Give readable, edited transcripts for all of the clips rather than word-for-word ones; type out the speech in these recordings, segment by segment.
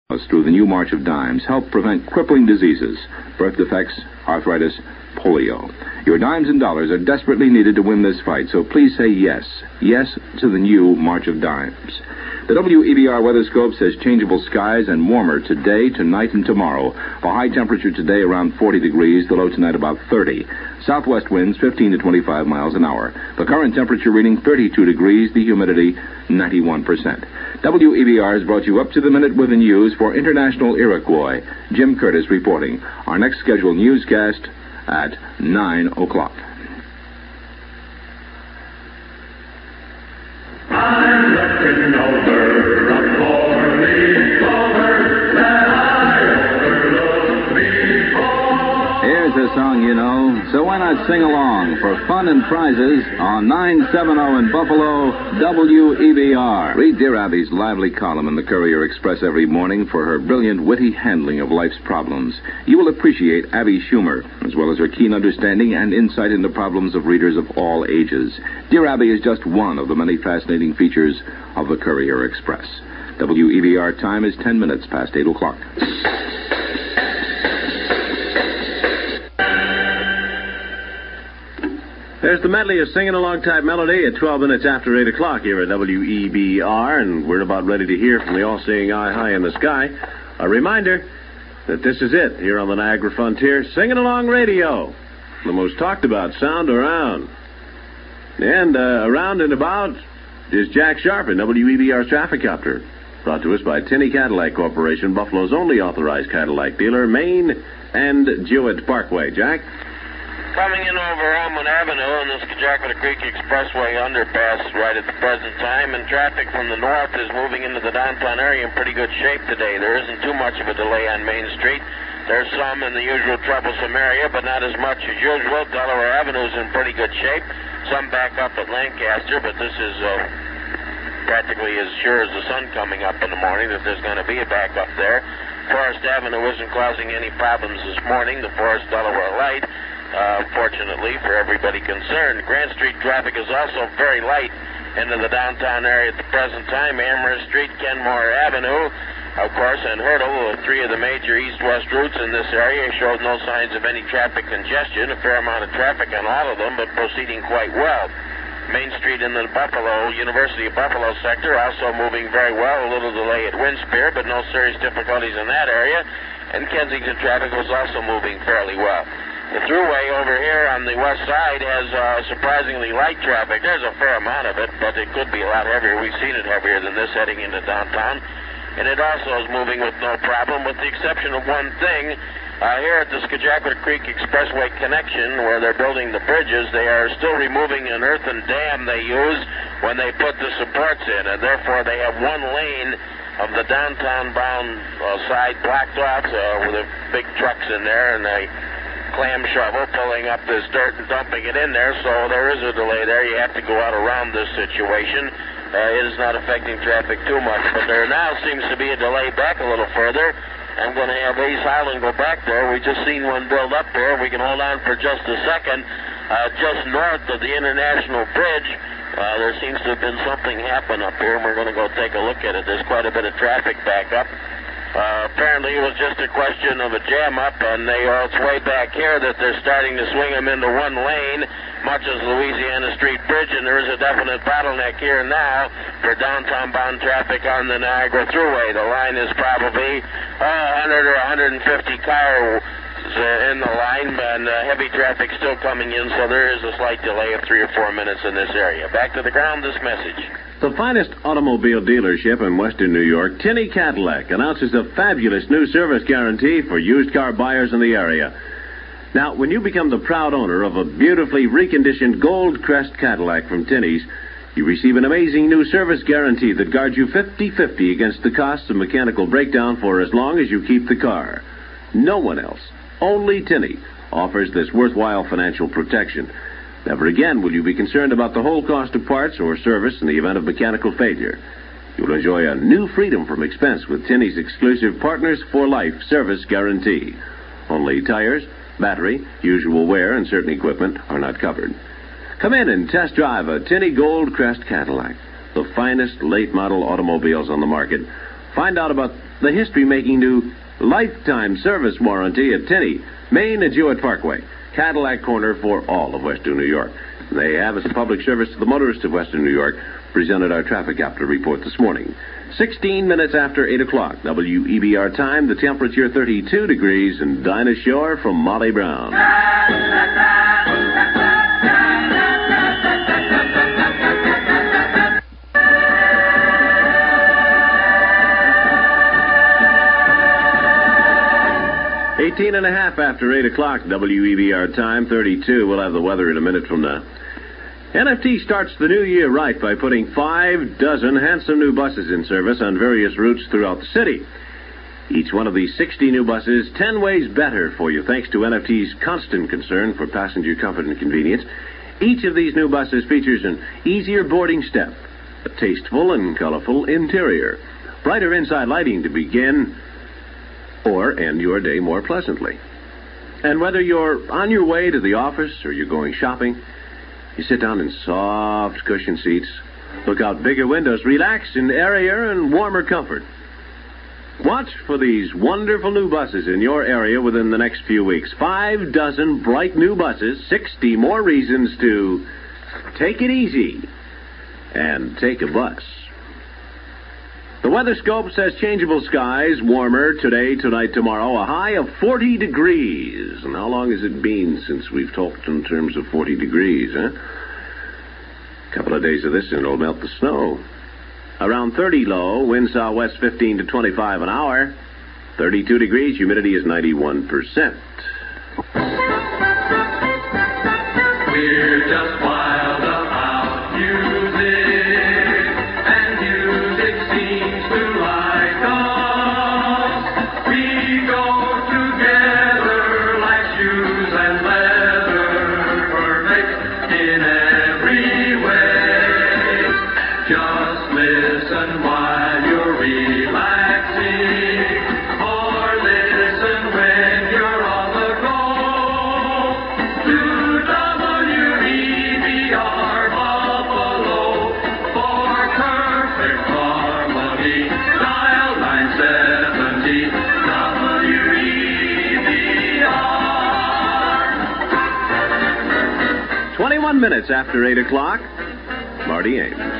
through the new March of Dimes help prevent crippling diseases, birth defects, arthritis, polio. Your dimes and dollars are desperately needed to win this fight, so please say yes. Yes to the new March of Dimes. The WEBR weather scope says changeable skies and warmer today, tonight, and tomorrow. The high temperature today around 40 degrees, the low tonight about 30. Southwest winds 15 to 25 miles an hour. The current temperature reading 32 degrees, the humidity 91%. WEBR has brought you up to the minute with the news for International Iroquois. Jim Curtis reporting. Our next scheduled newscast at 9 o'clock. I'm looking over a four-leaf clover that I overlooked before. Here's a song you know, so why not sing along for fun and prizes on 970 in Buffalo, WEBR. Read Dear Abby's lively column in the Courier Express every morning for her brilliant, witty handling of life's problems. You will appreciate Abby's humor, as well as her keen understanding and insight into problems of readers of all ages. Dear Abby is just one of the many fascinating features of the Courier Express. WEBR time is 10 minutes past 8 o'clock. There's the medley of singing along type melody at 12 minutes after 8 o'clock here at WEBR, and we're about ready to hear from the all-seeing eye high in the sky. A reminder that this is it here on the Niagara Frontier, Singing Along Radio, the most talked about sound around. And around and about is Jack Sharp in WEBR's Traffic Copter, brought to us by Tinney Cadillac Corporation, Buffalo's only authorized Cadillac dealer, Main and Jewett Parkway. Jack? Coming in over Elmwood Avenue on the Skajackwada Creek Expressway underpass right at the present time, and traffic from the north is moving into the downtown area in pretty good shape today. There isn't too much of a delay on Main Street. There's some in the usual troublesome area, but not as much as usual. Delaware Avenue is in pretty good shape. Some back up at Lancaster, but this is practically as sure as the sun coming up in the morning that there's going to be a backup there. Forest Avenue isn't causing any problems this morning. The Forest Delaware Light, fortunately for everybody concerned. Grant Street traffic is also very light into the downtown area at the present time. Amherst Street, Kenmore Avenue, of course, and Hurdle, three of the major east-west routes in this area, showed no signs of any traffic congestion. A fair amount of traffic on all of them, but proceeding quite well. Main Street in the Buffalo, University of Buffalo sector, also moving very well. A little delay at Winspear, but no serious difficulties in that area. And Kensington traffic was also moving fairly well. The thruway over here on the west side has surprisingly light traffic. There's a fair amount of it, but it could be a lot heavier. We've seen it heavier than this heading into downtown. And it also is moving with no problem, with the exception of one thing. Here at the Skajackwada Creek Expressway connection, where they're building the bridges, they are still removing an earthen dam they use when they put the supports in, and therefore they have one lane of the downtown-bound side blocked off with the big trucks in there and a clam shovel pulling up this dirt and dumping it in there, so there is a delay there. You have to go out around this situation. It is not affecting traffic too much, but there now seems to be a delay back a little further. I'm going to have Ace Highland go back there. We just seen one build up there. We can hold on for just a second. Just north of the International Bridge, there seems to have been something happen up here, and we're going to go take a look at it. There's quite a bit of traffic back up. Apparently it was just a question of a jam-up, and it's way back here that they're starting to swing them into one lane, much as Louisiana Street Bridge, and there is a definite bottleneck here now for downtown-bound traffic on the Niagara Thruway. The line is probably 100 or 150 cars in the line, and heavy traffic still coming in, so there is a slight delay of 3 or 4 minutes in this area. Back to the ground, this message. The finest automobile dealership in western New York, Tinney Cadillac, announces a fabulous new service guarantee for used car buyers in the area. Now, when you become the proud owner of a beautifully reconditioned Gold Crest Cadillac from Tinney's, you receive an amazing new service guarantee that guards you 50-50 against the costs of mechanical breakdown for as long as you keep the car. No one else, only Tinney, offers this worthwhile financial protection. Never again will you be concerned about the whole cost of parts or service in the event of mechanical failure. You'll enjoy a new freedom from expense with Tinney's exclusive Partners for Life service guarantee. Only tires, battery, usual wear, and certain equipment are not covered. Come in and test drive a Tinney Gold Crest Cadillac, the finest late-model automobiles on the market. Find out about the history-making new lifetime service warranty at Tinney, Main and Jewett Parkway, Cadillac Corner for all of Western New York. They have, as a public service to the motorists of Western New York, presented our traffic capture report this morning. 16 minutes after 8 o'clock, WEBR time, the temperature 32 degrees, and Dinah Shore from Molly Brown. 18 and a half after 8 o'clock, WEBR time, 32. We'll have the weather in a minute from now. NFT starts the new year right by putting 5 dozen handsome new buses in service on various routes throughout the city. Each one of these 60 new buses 10 ways better for you, thanks to NFT's constant concern for passenger comfort and convenience. Each of these new buses features an easier boarding step, a tasteful and colorful interior, brighter inside lighting to begin or end your day more pleasantly. And whether you're on your way to the office or you're going shopping, you sit down in soft cushion seats, look out bigger windows, relax in airier and warmer comfort. Watch for these wonderful new buses in your area within the next few weeks. 5 dozen bright new buses, 60 more reasons to take it easy and take a bus. The weather scope says changeable skies, warmer today, tonight, tomorrow, a high of 40 degrees. And how long has it been since we've talked in terms of 40 degrees, huh? A couple of days of this and it'll melt the snow. Around 30 low, winds southwest 15 to 25 an hour. 32 degrees, humidity is 91%. We're just wild about music, and music seems to like us. We go together like shoes and leather, perfect in every way. Just listen while you're relaxing, or listen when you're on the go. To WEBR Buffalo for perfect harmony. Dial 970 WEBR. 21 minutes after 8 o'clock, Marty Ames.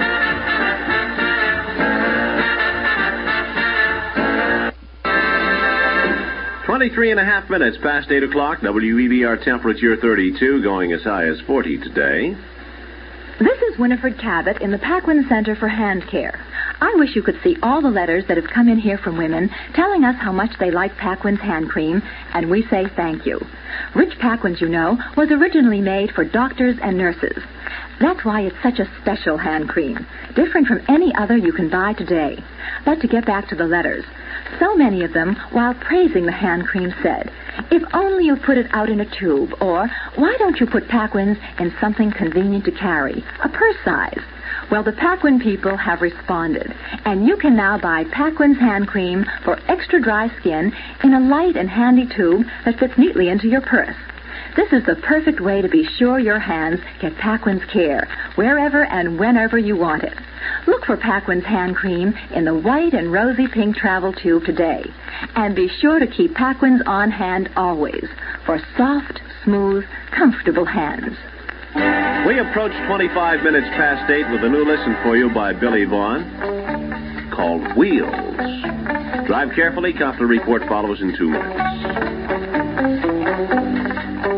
23 and a half minutes past 8 o'clock, WEBR temperature 32, going as high as 40 today. This is Winifred Cabot in the Paquin Center for Hand Care. I wish you could see all the letters that have come in here from women telling us how much they like Paquin's hand cream, and we say thank you. Rich Paquin's, you know, was originally made for doctors and nurses. That's why it's such a special hand cream, different from any other you can buy today. But to get back to the letters, so many of them, while praising the hand cream, said, if only you put it out in a tube, or why don't you put Paquin's in something convenient to carry, a purse size? Well, the Paquin people have responded, and you can now buy Paquin's hand cream for extra dry skin in a light and handy tube that fits neatly into your purse. This is the perfect way to be sure your hands get Paquin's care wherever and whenever you want it. Look for Paquin's hand cream in the white and rosy pink travel tube today. And be sure to keep Paquin's on hand always for soft, smooth, comfortable hands. We approach 25 minutes past 8 with a new listen for you by Billy Vaughn called Wheels. Drive carefully. Counter report follows in 2 minutes.